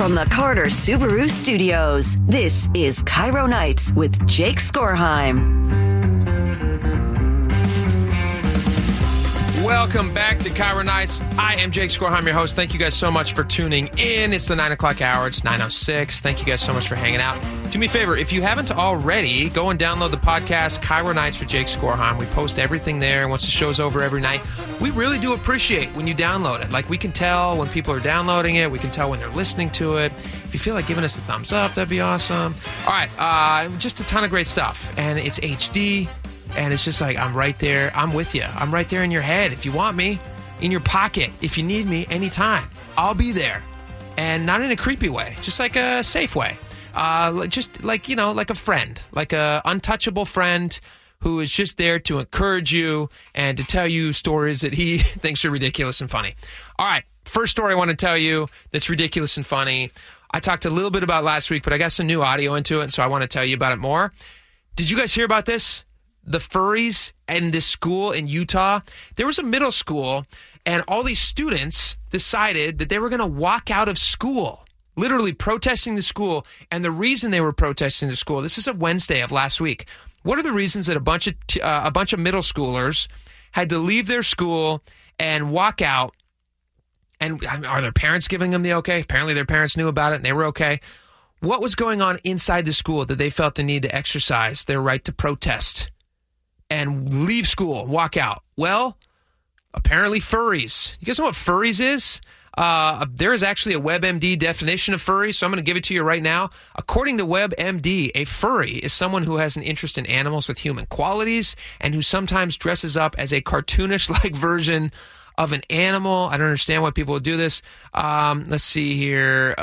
from the Carter Subaru Studios, this is Cairo Nights with Jake Skorheim. Welcome back to Cairo Nights. I am Jake Skorheim, your host. Thank you guys so much for tuning in. It's the 9 o'clock hour. It's 9:06. Thank you guys so much for hanging out. Do me a favor, if you haven't already, go and download the podcast, Cairo Nights with Jake Skorheim. We post everything there once the show's over every night. We really do appreciate when you download it. Like, we can tell when people are downloading it. We can tell when they're listening to it. If you feel like giving us a thumbs up, that'd be awesome. All right, just a ton of great stuff. And it's HD. And it's just like, I'm right there. I'm with you. I'm right there in your head. If you want me, in your pocket, if you need me, anytime, I'll be there. And not in a creepy way, just like a safe way. Just like, you know, like a friend, like a untouchable friend who is just there to encourage you and to tell you stories that he thinks are ridiculous and funny. All right, first story I want to tell you that's ridiculous and funny. I talked a little bit about last week, but I got some new audio into it, and so I want to tell you about it more. Did you guys hear about this? The furries in this school in Utah. There was a middle school, and all these students decided that they were going to walk out of school, literally protesting the school. And the reason they were protesting the school, this is a Wednesday of last week. What are the reasons that a bunch of middle schoolers had to leave their school and walk out? And are their parents giving them the okay? Apparently their parents knew about it and they were okay. What was going on inside the school that they felt the need to exercise their right to protest and leave school, walk out? Well, apparently furries. You guys know what furries is? There is actually a WebMD definition of furry, so I'm going to give it to you right now. According to WebMD, a furry is someone who has an interest in animals with human qualities and who sometimes dresses up as a cartoonish-like version of an animal. I don't understand why people would do this. Let's see here.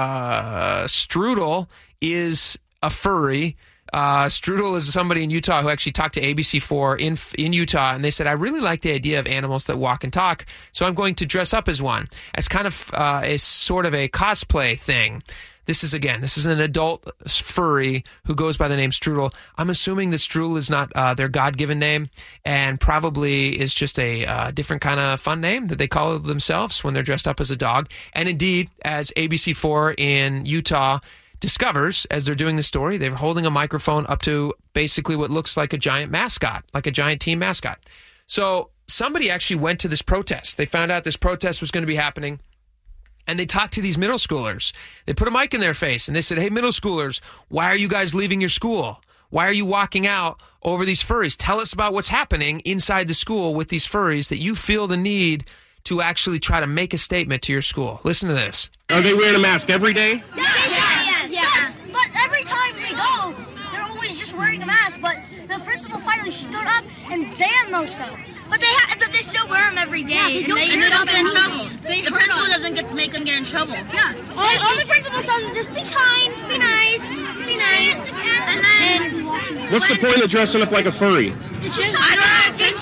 Strudel is a furry. Strudel is somebody in Utah who actually talked to ABC4 in Utah, and they said, I really like the idea of animals that walk and talk, so I'm going to dress up as one. As kind of a sort of a cosplay thing. This is an adult furry who goes by the name Strudel. I'm assuming that Strudel is not their God-given name and probably is just a different kind of fun name that they call themselves when they're dressed up as a dog. And indeed, as ABC4 in Utah discovers, as they're doing the story, they're holding a microphone up to basically what looks like a giant mascot, like a giant team mascot. So somebody actually went to this protest. They found out this protest was going to be happening, and they talked to these middle schoolers. They put a mic in their face, and they said, hey, middle schoolers, why are you guys leaving your school? Why are you walking out over these furries? Tell us about what's happening inside the school with these furries that you feel the need to actually try to make a statement to your school. Listen to this. Are they wearing a mask every day? Yes. But every time we go, they're always just wearing a mask. But the principal finally stood up and banned those stuff. But they still wear them every day. Yeah, and they don't get in trouble. The principal doesn't make them get in trouble. Yeah. All the principal says is just be kind, be nice. And then... What's the point of dressing up like a furry? It's just... I don't know.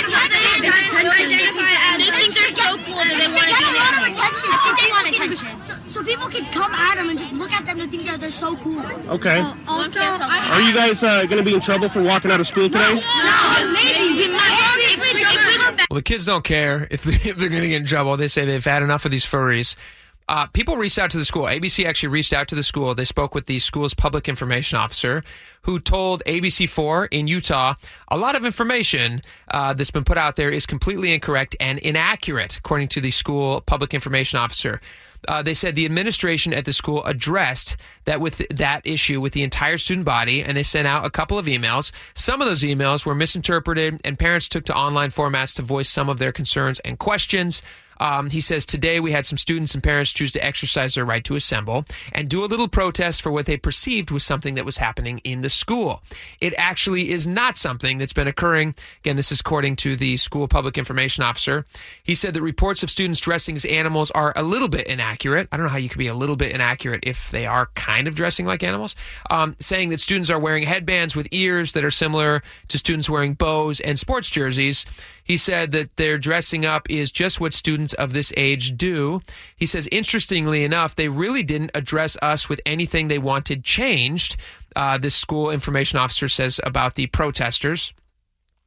They think they're so cool that they want to get be a lot of there. attention. I think they want attention. So people can come at them and just look at them and think that they're so cool. Okay. Also, Are you guys going to be in trouble for walking out of school today? No, maybe. Well, the kids don't care if they're going to get in trouble. They say they've had enough of these furries. People reached out to the school. ABC actually reached out to the school. They spoke with the school's public information officer who told ABC4 in Utah a lot of information that's been put out there is completely incorrect and inaccurate, according to the school public information officer. They said the administration at the school addressed that issue with the entire student body, and they sent out a couple of emails. Some of those emails were misinterpreted, and parents took to online formats to voice some of their concerns and questions. He says, today we had some students and parents choose to exercise their right to assemble and do a little protest for what they perceived was something that was happening in the school. It actually is not something that's been occurring. Again, this is according to the school public information officer. He said that reports of students dressing as animals are a little bit inaccurate. I don't know how you could be a little bit inaccurate if they are kind of dressing like animals. Saying that students are wearing headbands with ears that are similar to students wearing bows and sports jerseys. He said that their dressing up is just what students of this age do. He says, interestingly enough, they really didn't address us with anything they wanted changed, this school information officer says about the protesters.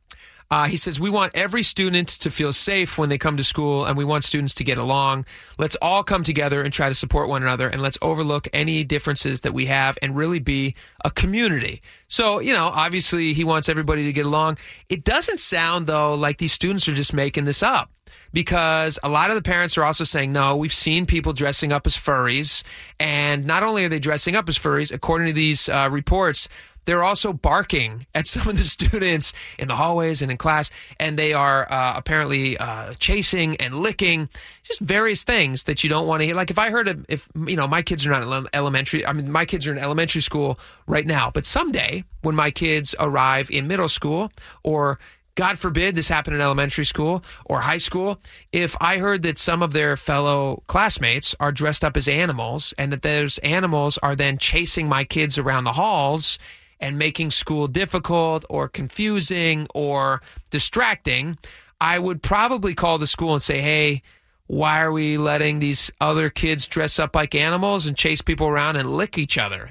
He says, we want every student to feel safe when they come to school, and we want students to get along. Let's all come together and try to support one another, and let's overlook any differences that we have and really be a community. So, obviously he wants everybody to get along. It doesn't sound, though, like these students are just making this up, because a lot of the parents are also saying, no, we've seen people dressing up as furries, and not only are they dressing up as furries, according to these reports, they're also barking at some of the students in the hallways and in class, and they are apparently chasing and licking, just various things that you don't want to hear. Like if I heard my kids are not in my kids are in elementary school right now, but someday when my kids arrive in middle school, or God forbid this happened in elementary school or high school, if I heard that some of their fellow classmates are dressed up as animals and that those animals are then chasing my kids around the halls and making school difficult or confusing or distracting, I would probably call the school and say, hey, why are we letting these other kids dress up like animals and chase people around and lick each other?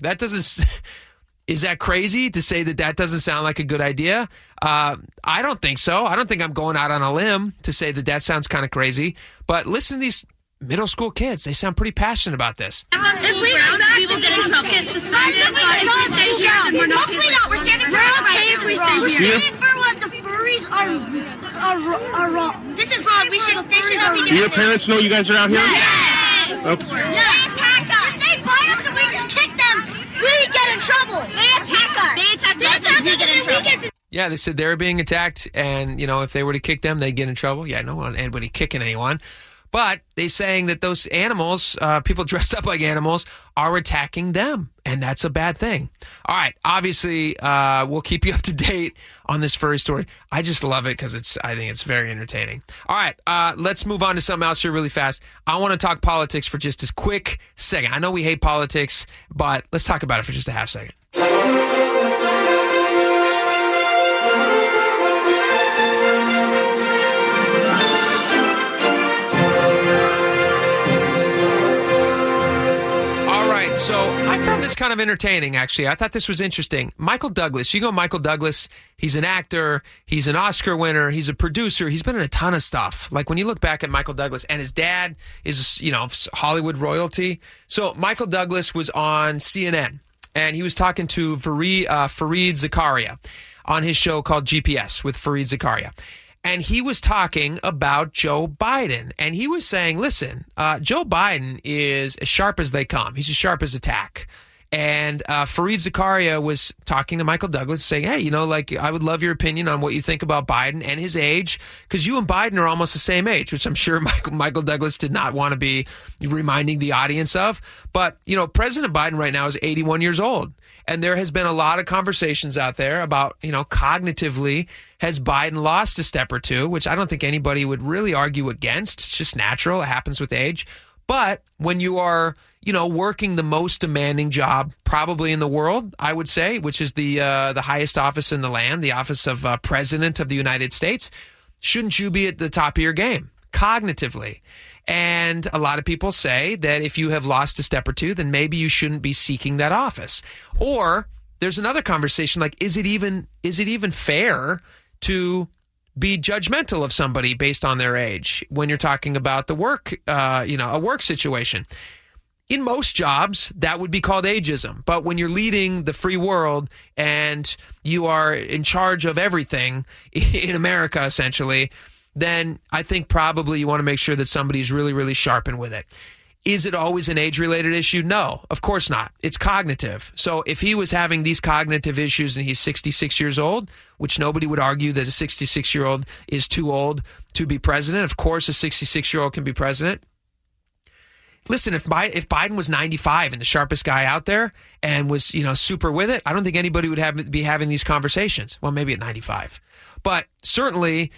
Is that crazy to say that doesn't sound like a good idea? I don't think so. I don't think I'm going out on a limb to say that sounds kind of crazy. But listen to these middle school kids. They sound pretty passionate about this. If we go back, we will get in trouble. Hopefully not. We're standing for We're standing for what the furries are wrong. This is wrong. They should not be doing Do your parents know you guys are out here? Yes. Okay. They attack us. They bite us and we just kick them. We get in trouble. They attack us. They attack us and we get in trouble. Yeah, they said they were being attacked, and if they were to kick them, they'd get in trouble. Yeah, no one, anybody kicking anyone. But they're saying that those animals, people dressed up like animals, are attacking them, and that's a bad thing. All right, obviously, we'll keep you up to date on this furry story. I just love it because I think it's very entertaining. All right, let's move on to something else here really fast. I want to talk politics for just a quick second. I know we hate politics, but let's talk about it for just a half second. So I found this kind of entertaining, actually. I thought this was interesting. Michael Douglas. You know Michael Douglas. He's an actor. He's an Oscar winner. He's a producer. He's been in a ton of stuff. Like when you look back at Michael Douglas, and his dad is, Hollywood royalty. So Michael Douglas was on CNN, and he was talking to Fareed Zakaria on his show called GPS with Fareed Zakaria. And he was talking about Joe Biden. And he was saying, listen, Joe Biden is as sharp as they come. He's as sharp as a tack. And Fareed Zakaria was talking to Michael Douglas saying, hey, I would love your opinion on what you think about Biden and his age, because you and Biden are almost the same age, which I'm sure Michael Douglas did not want to be reminding the audience of. But, President Biden right now is 81 years old. And there has been a lot of conversations out there about, cognitively, has Biden lost a step or two, which I don't think anybody would really argue against. It's just natural. It happens with age. But when you are, working the most demanding job probably in the world, I would say, which is the highest office in the land, the office of President of the United States, shouldn't you be at the top of your game cognitively? And a lot of people say that if you have lost a step or two, then maybe you shouldn't be seeking that office. Or there's another conversation like, is it even fair to be judgmental of somebody based on their age when you're talking about the work, a work situation? In most jobs, that would be called ageism. But when you're leading the free world and you are in charge of everything in America, essentially, then I think probably you want to make sure that somebody's really, really sharpened with it. Is it always an age-related issue? No, of course not. It's cognitive. So if he was having these cognitive issues and he's 66 years old, which nobody would argue that a 66-year-old is too old to be president. Of course, a 66-year-old can be president. Listen, if Biden was 95 and the sharpest guy out there and was, super with it, I don't think anybody would be having these conversations. Well, maybe at 95. But certainly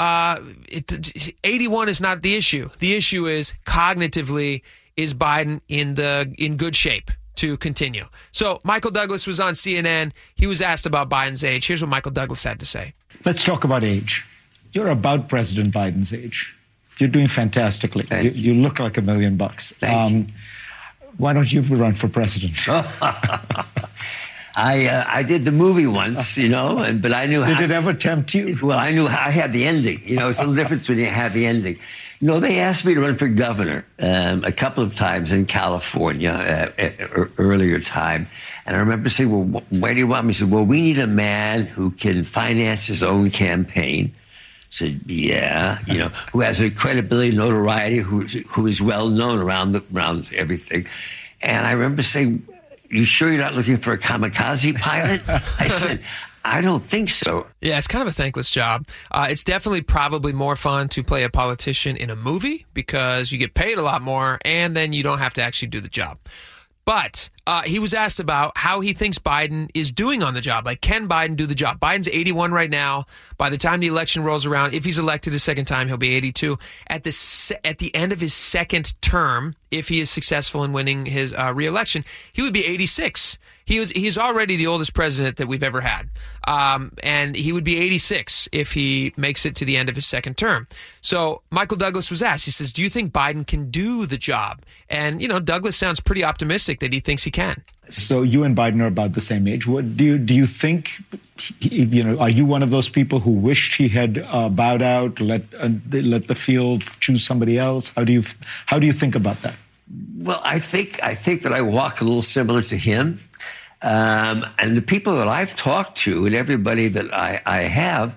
81 is not the issue. The issue is cognitively, is Biden in good shape to continue? So Michael Douglas was on CNN. He was asked about Biden's age. Here's what Michael Douglas had to say. Let's talk about age. You're about President Biden's age. You're doing fantastically. You look like $1 million. Why don't you run for president? I did the movie once, but I knew. Did it ever tempt you? Well, I knew I had the ending. It's a little difference when you have the ending. They asked me to run for governor a couple of times in California earlier time. And I remember saying, well, why do you want me? He said, well, we need a man who can finance his own campaign. I said, yeah, who has a credibility, notoriety, who is well known around everything. And I remember saying, you sure you're not looking for a kamikaze pilot? I said, I don't think so. Yeah, it's kind of a thankless job. It's definitely probably more fun to play a politician in a movie because you get paid a lot more and then you don't have to actually do the job. But he was asked about how he thinks Biden is doing on the job. Like, can Biden do the job? Biden's 81 right now. By the time the election rolls around, if he's elected a second time, he'll be 82. At the end of his second term, if he is successful in winning his re-election, he would be 86. He's already the oldest president that we've ever had. And he would be 86 if he makes it to the end of his second term. So Michael Douglas was asked, he says, do you think Biden can do the job? And, Douglas sounds pretty optimistic that he thinks he can. So you and Biden are about the same age. What do you think, are you one of those people who wished he had bowed out, let the field choose somebody else? How do you think about that? Well, I think that I walk a little similar to him. And the people that I've talked to and everybody that I have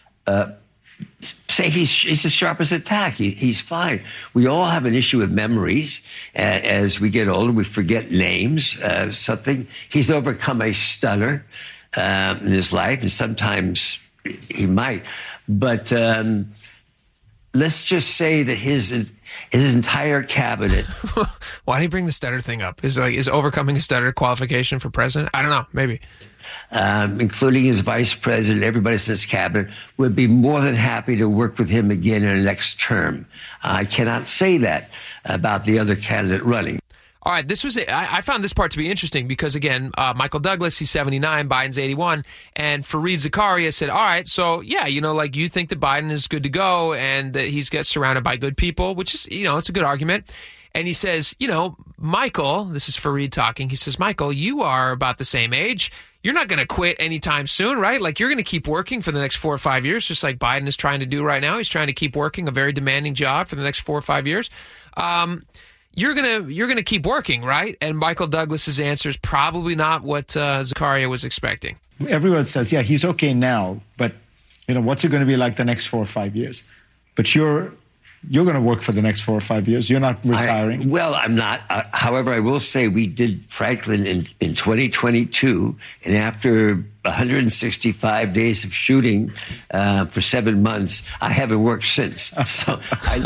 say he's as sharp as a tack. He's fine. We all have an issue with memories. As we get older, we forget names, something. He's overcome a stutter in his life, and sometimes he might. But let's just say that his entire cabinet. Why do you bring the stutter thing up? Is overcoming a stutter qualification for president? I don't know. Maybe. Including his vice president, everybody in his cabinet, would be more than happy to work with him again in the next term. I cannot say that about the other candidate running. All right, this was it. I found this part to be interesting because, again, Michael Douglas, he's 79, Biden's 81, and Fareed Zakaria said, all right, so, yeah, you think that Biden is good to go and that he's gets surrounded by good people, which is, it's a good argument. And he says, Michael, this is Fareed talking, he says, Michael, you are about the same age. You're not going to quit anytime soon, right? Like, you're going to keep working for the next 4 or 5 years, just like Biden is trying to do right now. He's trying to keep working a very demanding job for the next 4 or 5 years. You're gonna keep working, right? And Michael Douglas's answer is probably not what Zakaria was expecting. Everyone says, yeah, he's okay now, but what's it going to be like the next 4 or 5 years? But you're going to work for the next 4 or 5 years. You're not retiring. I'm not. However, I will say we did Franklin in 2022, and after 165 days of shooting for 7 months, I haven't worked since. So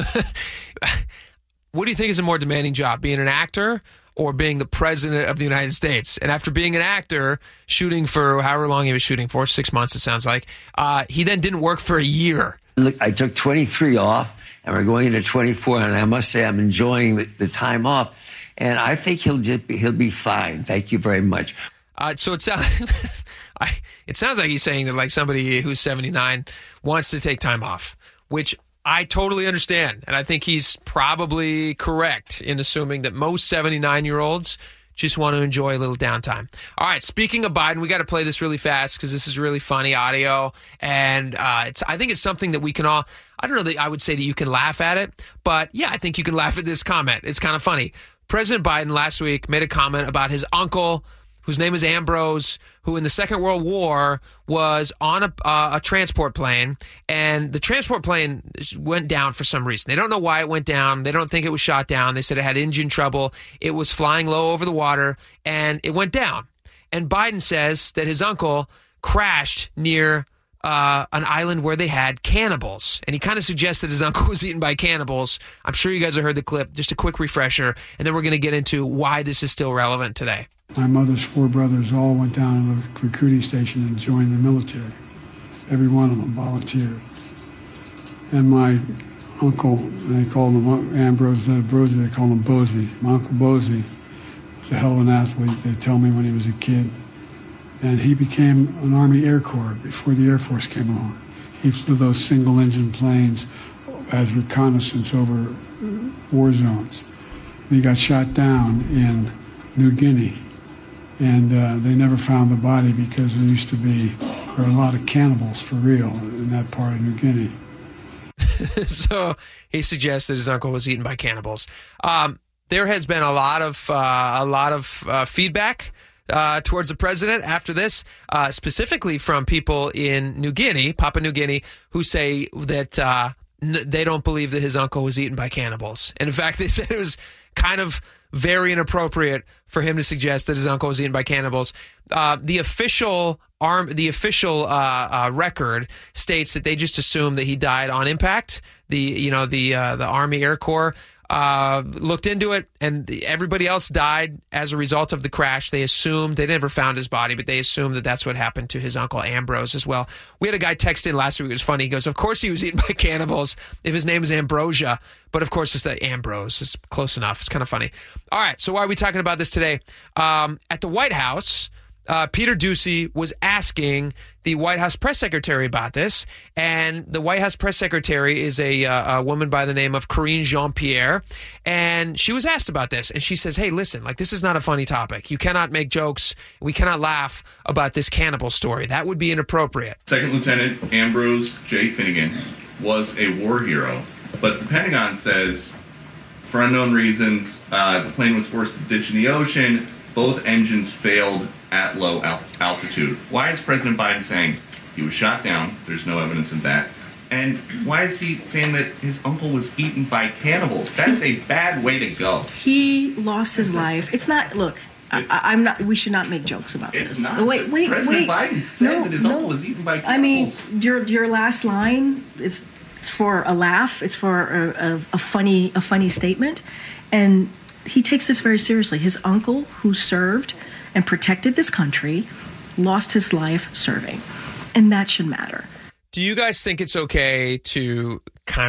What do you think is a more demanding job, being an actor or being the president of the United States? And after being an actor, shooting for however long he was shooting for, 6 months it sounds like, he then didn't work for a year. Look, I took 23 off, and we're going into 24, and I must say I'm enjoying the time off. And I think he'll be fine. Thank you very much. So it sounds like he's saying that like somebody who's 79 wants to take time off, which I totally understand. And I think he's probably correct in assuming that most 79-year-olds just want to enjoy a little downtime. All right, speaking of Biden, we got to play this really fast because this is really funny audio. And I think it's something that we can all, I don't know that I would say that you can laugh at it, but yeah, I think you can laugh at this comment. It's kind of funny. President Biden last week made a comment about his uncle, whose name is Ambrose, who in the Second World War was on a transport plane, and the transport plane went down for some reason. They don't know why it went down. They don't think it was shot down. They said it had engine trouble. It was flying low over the water, and it went down. And Biden says that his uncle crashed near an island where they had cannibals. And he kind of suggests that his uncle was eaten by cannibals. I'm sure you guys have heard the clip. Just a quick refresher, and then we're going to get into why this is still relevant today. My mother's 4 brothers all went down to the recruiting station and joined the military. Every one of them volunteered. And my uncle, they called him Ambrose Brosey, they called him Bosey. My Uncle Bosey was a hell of an athlete, they tell me, when he was a kid. And he became an Army Air Corps before the Air Force came along. He flew those single-engine planes as reconnaissance over war zones. And he got shot down in New Guinea And they never found the body because there were a lot of cannibals for real in that part of New Guinea. So he suggests that his uncle was eaten by cannibals. There has been a lot of feedback towards the president after this, specifically from people in New Guinea, Papua New Guinea, who say that they don't believe that his uncle was eaten by cannibals. And in fact, they said it was kind of very inappropriate for him to suggest that his uncle was eaten by cannibals. The official record states that they just assume that he died on impact. The Army Air Corps looked into it, and everybody else died as a result of the crash. They assumed, they never found his body, but they assumed that that's what happened to his uncle Ambrose as well. We had a guy text in last week. It was funny. He goes, of course he was eaten by cannibals if his name is Ambrosia, but of course it's the Ambrose. It's close enough. It's kind of funny. All right, so why are we talking about this today? At the White House, Peter Doocy was asking the White House press secretary about this, and the White House press secretary is a woman by the name of Karine Jean-Pierre, and she was asked about this, and she says, hey, listen, this is not a funny topic. You cannot make jokes. We cannot laugh about this cannibal story. That would be inappropriate. Second Lieutenant Ambrose J. Finnegan was a war hero, but the Pentagon says, for unknown reasons, the plane was forced to ditch in the ocean. Both engines failed at low altitude. Why is President Biden saying he was shot down? There's no evidence of that. And why is he saying that his uncle was eaten by cannibals? That's a bad way to go. He lost his life. It's not, look, I'm not, we should not make jokes about this. It's not. Wait. President Biden said that his uncle was eaten by cannibals. I mean, your last line is for a laugh. It's for a funny statement. And he takes this very seriously. His uncle, who served and protected this country, lost his life serving. And that should matter. Do you guys think it's okay to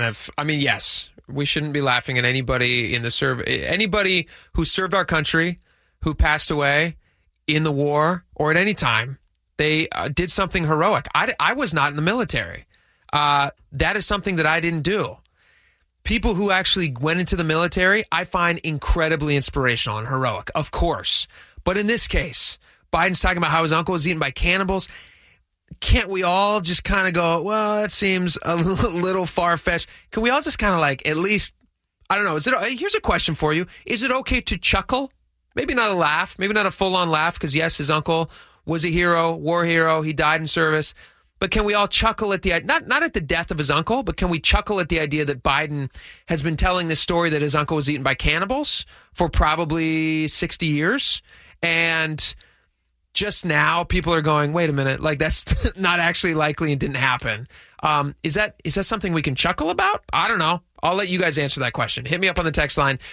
yes, we shouldn't be laughing at anybody in the anybody who served our country, who passed away in the war or at any time. They did something heroic. I was not in the military. That is something that I didn't do. People who actually went into the military, I find incredibly inspirational and heroic, of course. But in this case, Biden's talking about how his uncle was eaten by cannibals. Can't we all just kind of go, well, that seems a little far-fetched? Can we all just kind of at least, I don't know, here's a question for you. Is it okay to chuckle? Maybe not a laugh, maybe not a full-on laugh, because yes, his uncle was a hero, war hero, he died in service. But can we all chuckle at the not at the death of his uncle, but can we chuckle at the idea that Biden has been telling this story that his uncle was eaten by cannibals for probably 60 years? And just now people are going, wait a minute, that's not actually likely and didn't happen. Is that something we can chuckle about? I don't know. I'll let you guys answer that question. Hit me up on the text line,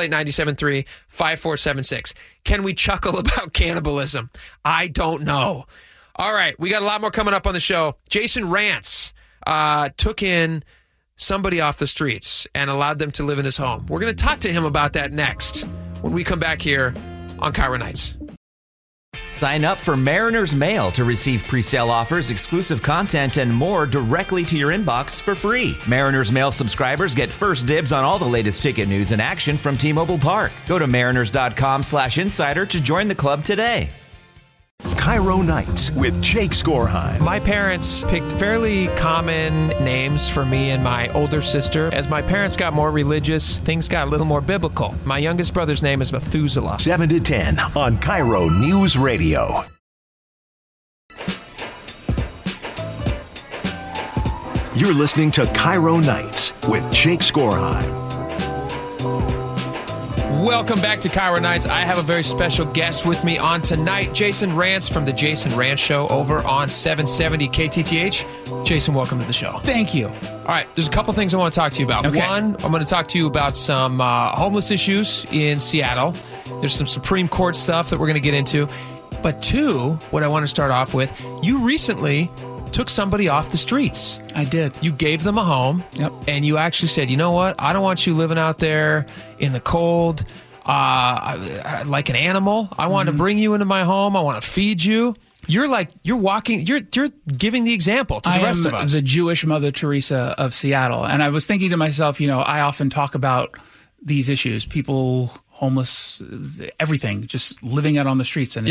888-973-5476. Can we chuckle about cannibalism? I don't know. All right, we got a lot more coming up on the show. Jason Rantz took in somebody off the streets and allowed them to live in his home. We're going to talk to him about that next when we come back here on Cairo Nights. Sign up for Mariners Mail to receive pre-sale offers, exclusive content, and more directly to your inbox for free. Mariners Mail subscribers get first dibs on all the latest ticket news and action from T-Mobile Park. Go to mariners.com/insider to join the club today. Cairo Nights with Jake Skorheim. My parents picked fairly common names for me and my older sister. As my parents got more religious, things got a little more biblical. My youngest brother's name is Methuselah. 7 to 10 on Cairo News Radio. You're listening to Cairo Nights with Jake Skorheim. Welcome back to Cairo Nights. I have a very special guest with me on tonight, Jason Rantz from The Jason Rantz Show over on 770 KTTH. Jason, welcome to the show. Thank you. All right, there's a couple things I want to talk to you about. Okay. One, I'm going to talk to you about some homeless issues in Seattle. There's some Supreme Court stuff that we're going to get into. But two, what I want to start off with, you recently took somebody off the streets. I did. You gave them a home. Yep. And you actually said, you know what? I don't want you living out there in the cold like an animal. I want to bring you into my home. I want to feed you. You're giving the example to the rest of us. I am the Jewish Mother Teresa of Seattle. And I was thinking to myself, I often talk about these issues, people homeless, everything, just living out on the streets. And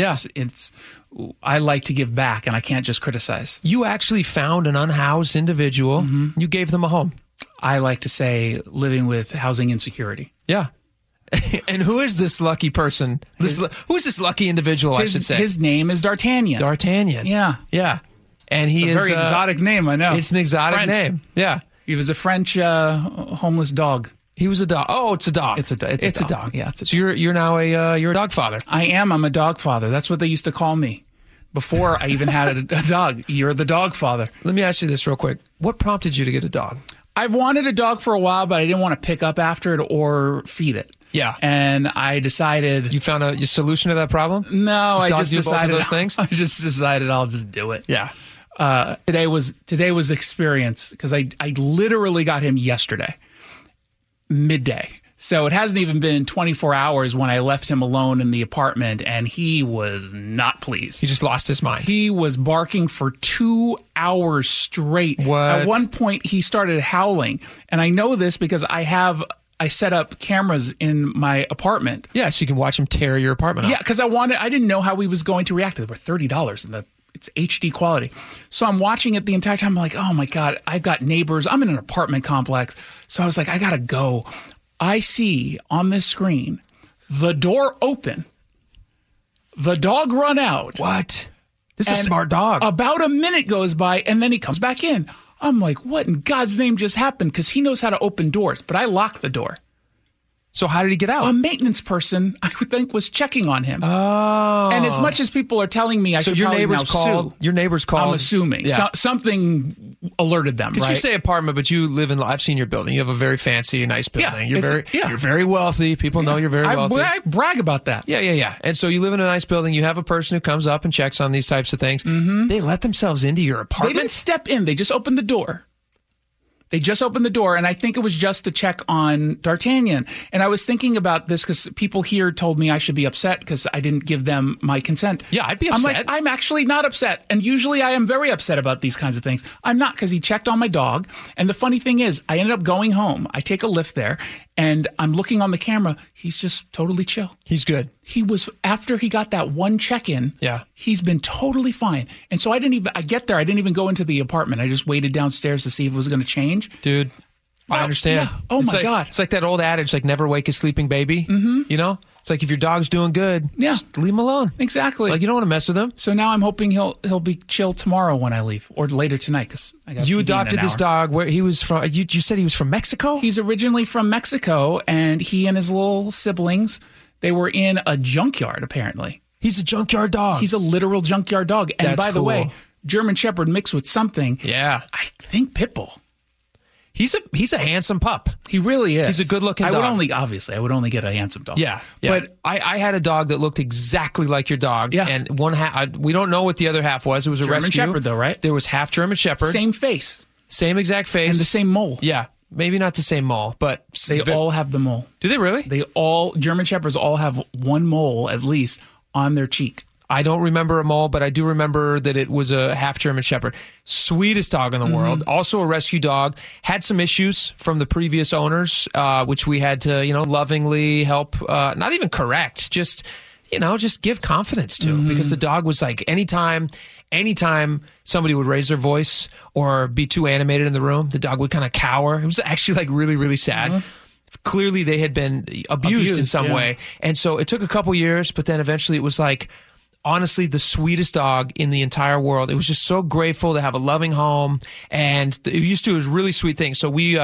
I like to give back, and I can't just criticize. You actually found an unhoused individual. Mm-hmm. You gave them a home. I like to say living with housing insecurity. Yeah. And who is this lucky person? Who is this lucky individual, I should say? His name is D'Artagnan. D'Artagnan. Yeah. Yeah. And he it's a very exotic name, I know. It's an exotic name. Yeah. He was a French homeless dog. He was a dog. Oh, it's a dog. It's a dog. It's a dog. Yeah, it's a so you're now you're a dog father. I am. I'm a dog father. That's what they used to call me before I even had a dog. You're the dog father. Let me ask you this real quick. What prompted you to get a dog? I've wanted a dog for a while, but I didn't want to pick up after it or feed it. Yeah. And I decided... You found a solution to that problem? No, I just decided... Both of those things? I just decided I'll just do it. Yeah. Today was experience because I literally got him yesterday, midday. So it hasn't even been 24 hours when I left him alone in the apartment, and he was not pleased. He just lost his mind. He was barking for 2 hours straight. What? At one point, he started howling, and I know this because I set up cameras in my apartment. Yeah, so you can watch him tear your apartment up. Yeah, because I didn't know how he was going to react. They were $30 and it's HD quality. So I'm watching it the entire time. I'm like, oh my God, I've got neighbors. I'm in an apartment complex. So I was like, I got to go. I see on this screen the door open, the dog run out. What? This is a smart dog. About a minute goes by and then he comes back in. I'm like, what in God's name just happened? Because he knows how to open doors, but I locked the door. So how did he get out? A maintenance person, I would think, was checking on him. Oh. And as much as people are telling me I should probably now sue. Your neighbors called. I'm assuming. Yeah. Something alerted them, right? Because you say apartment, but you live in, I've seen your building. You have a very fancy, nice building. Yeah, you're very wealthy. People know you're very wealthy. I brag about that. Yeah. And so you live in a nice building. You have a person who comes up and checks on these types of things. Mm-hmm. They let themselves into your apartment? They didn't step in. They just opened the door. And I think it was just to check on D'Artagnan. And I was thinking about this because people here told me I should be upset because I didn't give them my consent. Yeah, I'd be upset. I'm like, I'm actually not upset. And usually I am very upset about these kinds of things. I'm not, because he checked on my dog. And the funny thing is, I ended up going home. I take a lift there and I'm looking on the camera. He's just totally chill. He's good. He was, after he got that one check-in, he's been totally fine. And so I get there. I didn't even go into the apartment. I just waited downstairs to see if it was going to change. Dude, I understand. Yeah. Oh, my God. It's like that old adage, like never wake a sleeping baby. Mm-hmm. You know? It's like if your dog's doing good, just leave him alone. Exactly. Like you don't want to mess with him. So now I'm hoping he'll be chill tomorrow when I leave, or later tonight, because I got You adopted this dog. Where he was from? You said he was from Mexico? He's originally from Mexico, and he and his little siblings, they were in a junkyard, apparently. He's a junkyard dog. He's a literal junkyard dog. And That's by the way, German Shepherd mixed with something. Yeah. I think Pitbull. He's a handsome pup. He really is. He's a good-looking dog. I would only get a handsome dog. Yeah. But I had a dog that looked exactly like your dog. Yeah. And one half, we don't know what the other half was. It was a rescue. German Shepherd, though, right? There was half German Shepherd. Same face. Same exact face. And the same mole. Yeah. Maybe not the same mole, but they all have the mole. Do they really? German Shepherds all have one mole at least on their cheek. I don't remember a mole, but I do remember that it was a half German Shepherd. Sweetest dog in the world. Also a rescue dog. Had some issues from the previous owners, which we had to, lovingly help, not even correct, just give confidence to. Because the dog was like, anytime somebody would raise their voice or be too animated in the room, the dog would kind of cower. It was actually like really, really sad. Clearly they had been abused in some way. And so it took a couple years, but then eventually it was like, honestly, the sweetest dog in the entire world. It was just so grateful to have a loving home, and it used to do really sweet things. So we,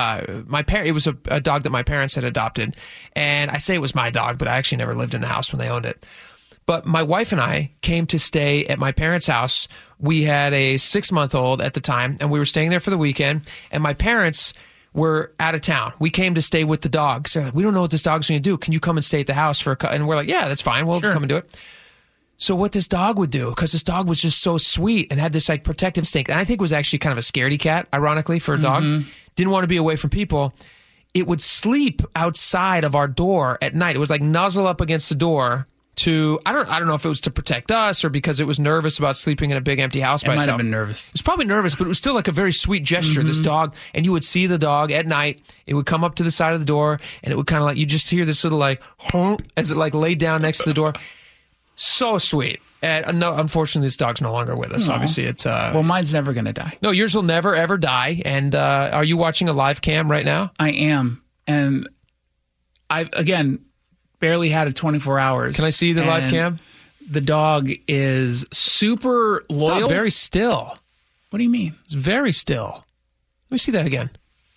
it was a dog that my parents had adopted, and I say it was my dog, but I actually never lived in the house when they owned it. But my wife and I came to stay at my parents' house. We had a 6-month-old at the time, and we were staying there for the weekend, and my parents were out of town. We came to stay with the dog. So they're like, we don't know what this dog's going to do. Can you come and stay at the house and we're like, yeah, that's fine. We'll come and do it. So what this dog would do, because this dog was just so sweet and had this like protective instinct, and I think was actually kind of a scaredy cat, ironically, for a dog, didn't want to be away from people. It would sleep outside of our door at night. It was like nuzzle up against the door to, I don't know if it was to protect us or because it was nervous about sleeping in a big empty house by It might itself. have been nervous. It was probably nervous, but it was still like a very sweet gesture, this dog. And you would see the dog at night. It would come up to the side of the door and it would kind of like, you just hear this little like, as it like laid down next to the door. So sweet. And no, unfortunately, this dog's no longer with us. Aw. Obviously, it's... Well, mine's never going to die. No, yours will never, ever die. And are you watching a live cam right now? I am. And I, again, barely had it 24 hours. Can I see the live And cam? The dog is super loyal. Dog, very still. What do you mean? It's very still. Let me see that again.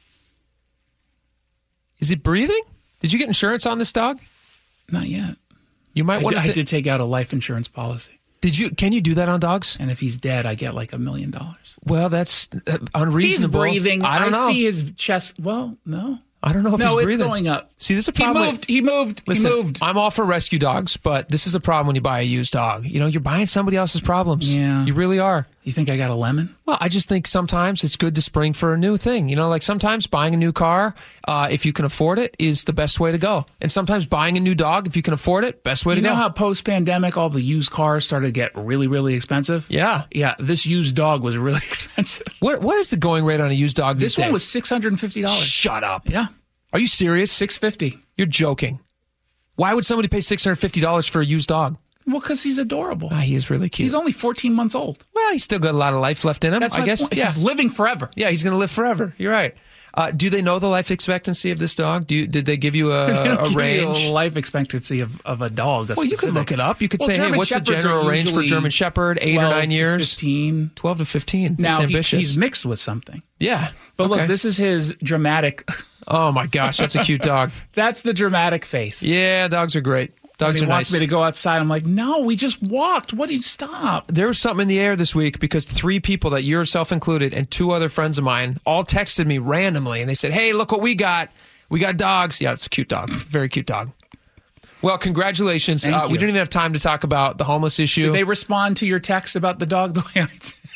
Is it breathing? Did you get insurance on this dog? Not yet. You might want to... I did take out a life insurance policy. Did you? Can you do that on dogs? And if he's dead, I get like $1 million. Well, that's unreasonable. He's breathing. I don't know. see his chest. Well, no. I don't know if he's breathing. No, it's going up. See, this is a problem. He moved. Listen, I'm all for rescue dogs, but this is a problem when you buy a used dog. You know, you're buying somebody else's problems. Yeah. You really are. You think I got a lemon? Well, I just think sometimes it's good to spring for a new thing. You know, like sometimes buying a new car, if you can afford it, is the best way to go. And sometimes buying a new dog, if you can afford it, best way to go. You know how post-pandemic all the used cars started to get really, really expensive? Yeah. Yeah, this used dog was really expensive. What is the going rate on a used dog these This one days? was $650. Shut up. Yeah. Are you serious? $650. You're joking. Why would somebody pay $650 for a used dog? Well, because he's adorable. He is really cute. He's only 14 months old. Well, he's still got a lot of life left in him, That's I my guess. point. Yeah. He's living forever. Yeah, he's going to live forever. You're right. Do they know the life expectancy of this dog? Did they give you They don't a give you range? a life expectancy of a dog. Well, you could look it up. You could say, hey, German what's the Shepherds general are range for usually German Shepherd? 8 or 9 years? 15. 12 to 15. That's Now, ambitious. he's mixed with something. Yeah. But Okay. look, this is his dramatic. Oh, my gosh. That's a cute dog. That's the dramatic face. Yeah, dogs are great. Dogs When are he wants nice. me to go outside. I'm like, no, we just walked. What do you stop? There was something in the air this week because 3 people, that yourself included, and 2 other friends of mine, all texted me randomly, and they said, hey, look what we got. We got dogs. Yeah, it's a cute dog. Very cute dog. Well, congratulations. Thank you. We didn't even have time to talk about the homeless issue. Did they respond to your text about the dog the way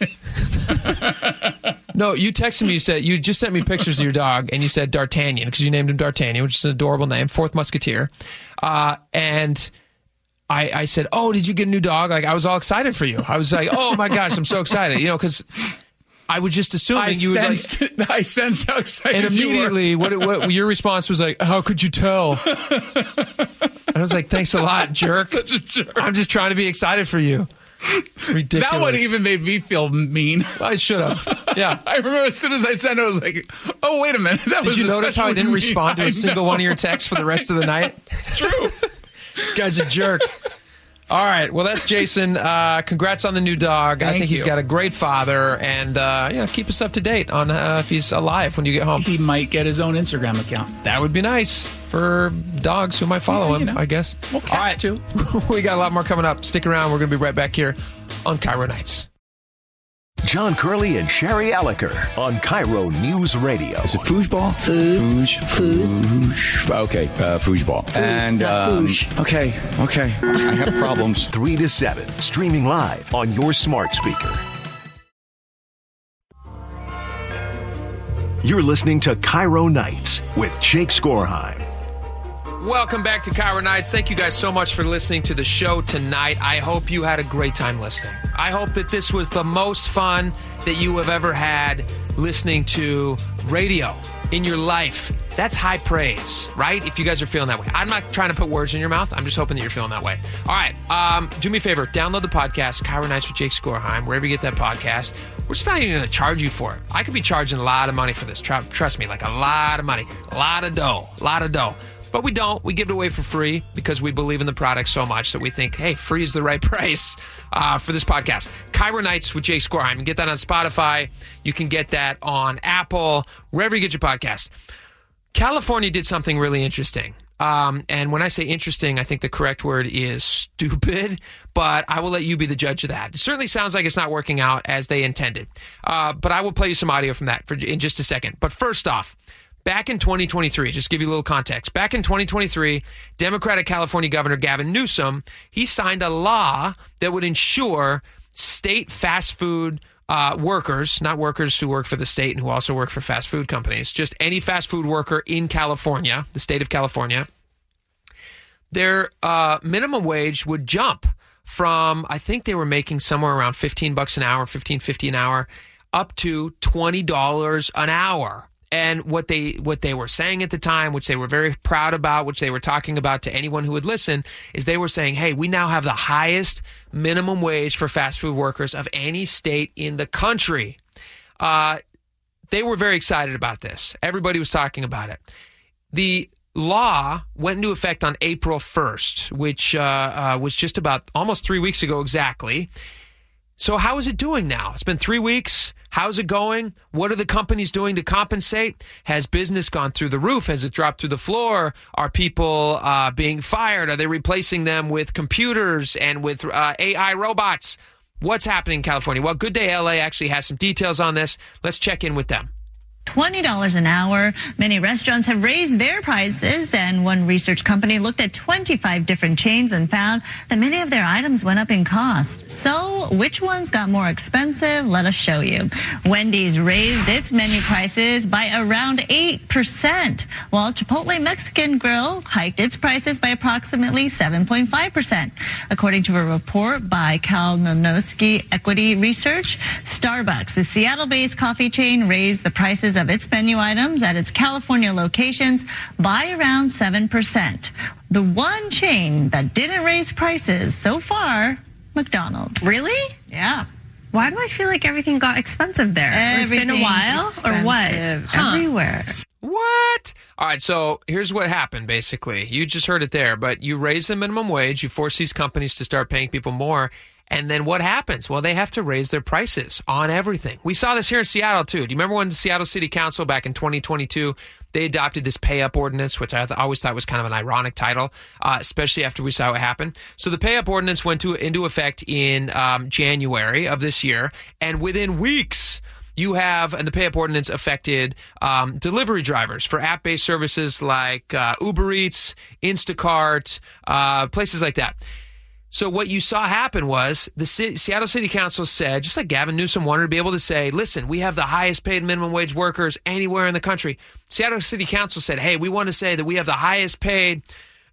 I did? No, you texted me. You just sent me pictures of your dog, and you said D'Artagnan because you named him D'Artagnan, which is an adorable name, 4th Musketeer. And I said, "Oh, did you get a new dog?" Like I was all excited for you. I was like, "Oh my gosh, I'm so excited!" You know, because I was just assuming you would like. I sensed how excited And immediately, you were. what your response was like, "How could you tell?" I was like, "Thanks a lot, jerk." Such a jerk. I'm just trying to be excited for you. Ridiculous. That one even made me feel mean. I should have. Yeah. I remember as soon as I sent it, I was like, oh, wait a minute. Did you notice how I didn't respond to a single one of your texts for the rest of the night? It's true. This guy's a jerk. All right. Well, that's Jason. Congrats on the new dog. I think he's got a great father. And keep us up to date on if he's alive when you get home. He might get his own Instagram account. That would be nice for dogs who might follow him, I guess. Well, cats too. We got a lot more coming up. Stick around. We're going to be right back here on Cairo Nights. John Curley and Sherry Alliker on Cairo News Radio. Is it foosball? Foos. Okay, foosball. Foos, not foosh. Okay. I have problems. 3 to 7, streaming live on your smart speaker. You're listening to Cairo Nights with Jake Skorheim. Welcome back to Cairo Nights. Thank you guys so much for listening to the show tonight. I hope you had a great time listening. I hope that this was the most fun that you have ever had listening to radio in your life. That's high praise, right? If you guys are feeling that way. I'm not trying to put words in your mouth. I'm just hoping that you're feeling that way. All right. Do me a favor. Download the podcast, Cairo Nights with Jake Skorheim, wherever you get that podcast. We're just not even going to charge you for it. I could be charging a lot of money for this. Trust me, like a lot of money. A lot of dough. But we don't. We give it away for free because we believe in the product so much that we think, hey, free is the right price for this podcast. Cairo Nights with Jake Skorheim. You can get that on Spotify. You can get that on Apple, wherever you get your podcast. California did something really interesting. And when I say interesting, I think the correct word is stupid, but I will let you be the judge of that. It certainly sounds like it's not working out as they intended. But I will play you some audio from that in just a second. But first off, back in 2023, just to give you a little context, back in 2023, Democratic California Governor Gavin Newsom, he signed a law that would ensure state fast food workers, not workers who work for the state and who also work for fast food companies, just any fast food worker in California, the state of California, their minimum wage would jump from, I think they were making somewhere around $15 an hour, $15.50 an hour, up to $20 an hour. And what they were saying at the time, which they were very proud about, which they were talking about to anyone who would listen, is they were saying, hey, we now have the highest minimum wage for fast food workers of any state in the country. They were very excited about this. Everybody was talking about it. The law went into effect on April 1st, which was just about almost 3 weeks ago exactly. So how is it doing now? It's been 3 weeks. How's it going? What are the companies doing to compensate? Has business gone through the roof? Has it dropped through the floor? Are people being fired? Are they replacing them with computers and with AI robots? What's happening in California? Well, Good Day LA actually has some details on this. Let's check in with them. $20 an hour. Many restaurants have raised their prices, and one research company looked at 25 different chains and found that many of their items went up in cost. So which ones got more expensive? Let us show you. Wendy's raised its menu prices by around 8%, while Chipotle Mexican Grill hiked its prices by approximately 7.5%. According to a report by Kalinowski Equity Research, Starbucks, the Seattle-based coffee chain, raised the prices of its menu items at its California locations by around 7%. The one chain that didn't raise prices so far, McDonald's. Really? Yeah. Why do I feel like everything got expensive there? It's been a while or what? Everywhere. What? All right, so here's what happened, basically. You just heard it there, but you raise the minimum wage, you force these companies to start paying people more, and then what happens? Well, they have to raise their prices on everything. We saw this here in Seattle, too. Do you remember when the Seattle City Council back in 2022, they adopted this pay-up ordinance, which I always thought was kind of an ironic title, especially after we saw what happened. So the pay-up ordinance went into effect in January of this year, and within weeks, you have, and the pay-up ordinance affected delivery drivers for app-based services like Uber Eats, Instacart, places like that. So what you saw happen was the Seattle City Council said, just like Gavin Newsom wanted to be able to say, listen, we have the highest paid minimum wage workers anywhere in the country. Seattle City Council said, hey, we want to say that we have the highest paid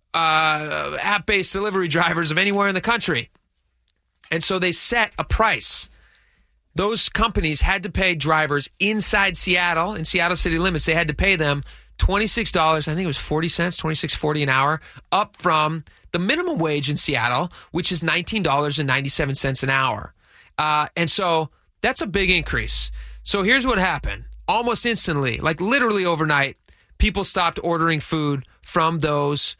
app-based delivery drivers of anywhere in the country. And so they set a price. Those companies had to pay drivers inside Seattle, in Seattle city limits, they had to pay them $26, I think it was 40 cents, $26.40 an hour, up from the minimum wage in Seattle, which is $19.97 an hour. And so that's a big increase. So here's what happened. Almost instantly, like literally overnight, people stopped ordering food from those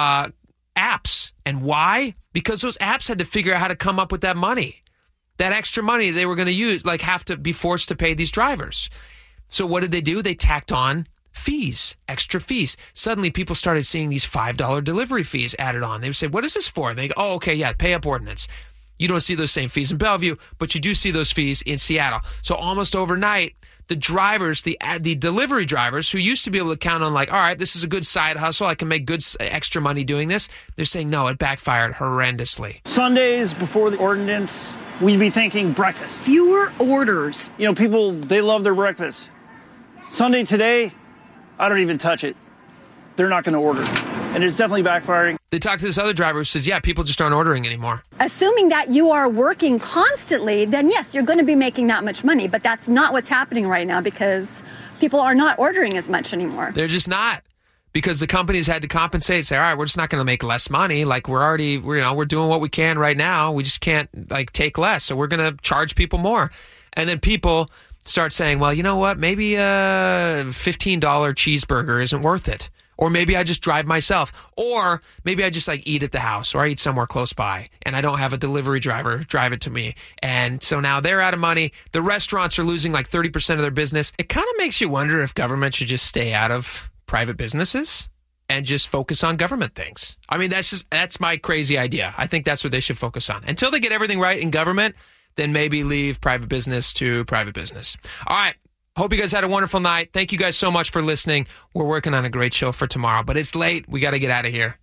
apps. And why? Because those apps had to figure out how to come up with that money. That extra money they were going to use, like have to be forced to pay these drivers. So what did they do? They tacked on fees, extra fees. Suddenly people started seeing these $5 delivery fees added on. They would say, what is this for? And they go, oh, okay, yeah, pay up ordinance. You don't see those same fees in Bellevue, but you do see those fees in Seattle. So almost overnight, the drivers, the delivery drivers who used to be able to count on like, all right, this is a good side hustle, I can make good extra money doing this. They're saying, no, it backfired horrendously. Sundays before the ordinance, we'd be thinking breakfast. Fewer orders. You know, people, they love their breakfast. Sunday today, I don't even touch it. They're not going to order. And it's definitely backfiring. They talked to this other driver who says, yeah, people just aren't ordering anymore. Assuming that you are working constantly, then yes, you're going to be making that much money. But that's not what's happening right now because people are not ordering as much anymore. They're just not. Because the companies had to compensate, say, all right, we're just not going to make less money. Like we're doing what we can right now. We just can't like take less. So we're going to charge people more. And then people start saying, well, you know what? Maybe a $15 cheeseburger isn't worth it. Or maybe I just drive myself. Or maybe I just like eat at the house or I eat somewhere close by and I don't have a delivery driver drive it to me. And so now they're out of money. The restaurants are losing like 30% of their business. It kind of makes you wonder if government should just stay out of private businesses and just focus on government things. I mean, that's my crazy idea. I think that's what they should focus on. Until they get everything right in government, then maybe leave private business to private business. All right. Hope you guys had a wonderful night. Thank you guys so much for listening. We're working on a great show for tomorrow, but it's late. We got to get out of here.